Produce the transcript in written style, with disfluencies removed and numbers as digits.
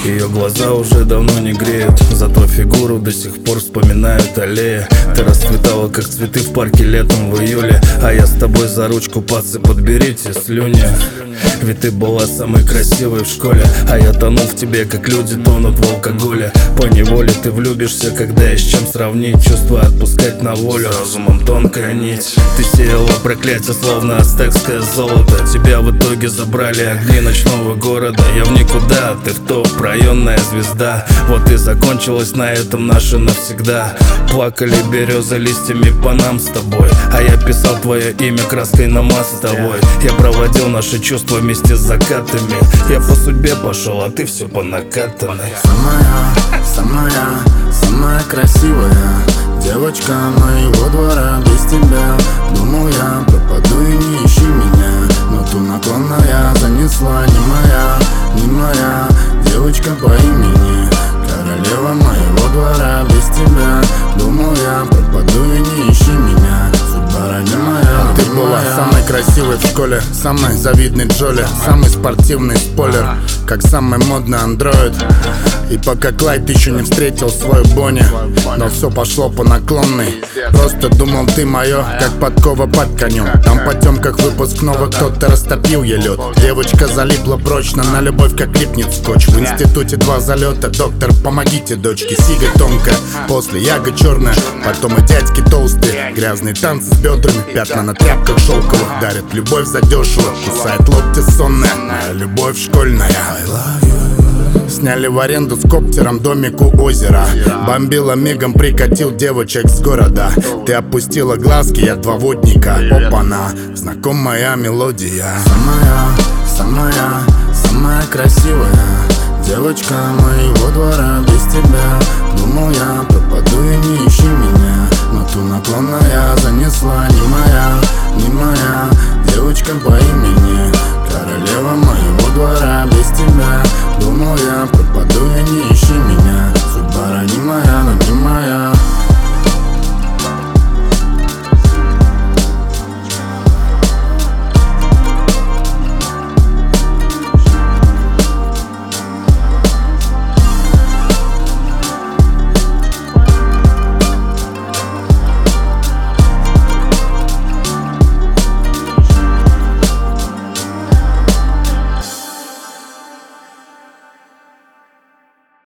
Ее глаза уже давно не греют, зато фигуру до сих пор вспоминают аллеи. Ты расцветала, как цветы в парке летом в июле, а я с тобой за ручку, пацы, подберите слюни. Ведь ты была самой красивой в школе, а я тонул в тебе, как люди тонут в алкоголе. Поневоле ты влюбишься, когда есть чем сравнить. Чувства отпускать на волю, разумом тонкая нить. Ты сеяла проклятие, словно ацтекское золото. Тебя в итоге забрали огни ночного города. Я в никуда, а ты в топ, районная звезда. Вот и закончилось на этом наше навсегда. Плакали березы листьями по нам с тобой, а я писал твое имя краской на мостовой. Я проводил наши чувства вместе с закатами. Я по судьбе пошел, а ты все по накатанной. Самая красивая девочка моего двора. Без тебя, думал я, пропаду и не ищи меня. Но ту наклонная занесла не моя девочка по имени. Королева моего двора. Без тебя, думал я, пропаду и не ищи меня. Судьба не моя. Ты была самой красивой в школе, самой завидной Джоли, самый спортивный спойлер, как самый модный андроид. И пока Клайд еще не встретил свою Бонни, но все пошло по наклонной. Просто думал, ты мое, как подкова под конем. Там по темках выпускного кто-то растопил ей лед. Девочка залипла прочно на любовь, как липнет скотч. В институте 2 залета, доктор, помогите дочке. Сига тонкая, после яга черная, потом и дядьки толстые. Грязные танцы с бедрами, пятна на тряпках шелковых. Дарят любовь задешево, кусает локти сонная. Моя любовь школьная. I love you. Сняли в аренду с коптером домик у озера. Бомбила мигом, прикатил девочек с города. Ты опустила глазки, я 2 водника. Опа-на, знакомая мелодия. Самая красивая девочка моего двора.